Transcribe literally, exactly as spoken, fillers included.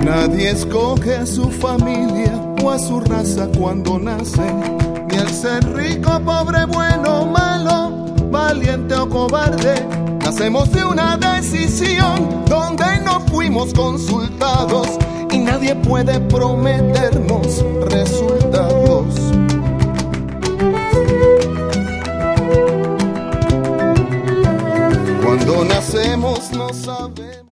Nadie escoge a su familia o a su raza cuando nace, ni el ser rico, pobre, bueno, malo, valiente o cobarde. Nacemos de una decisión donde no fuimos consultados y nadie puede prometernos resultados. Cuando nacemos no sabemos.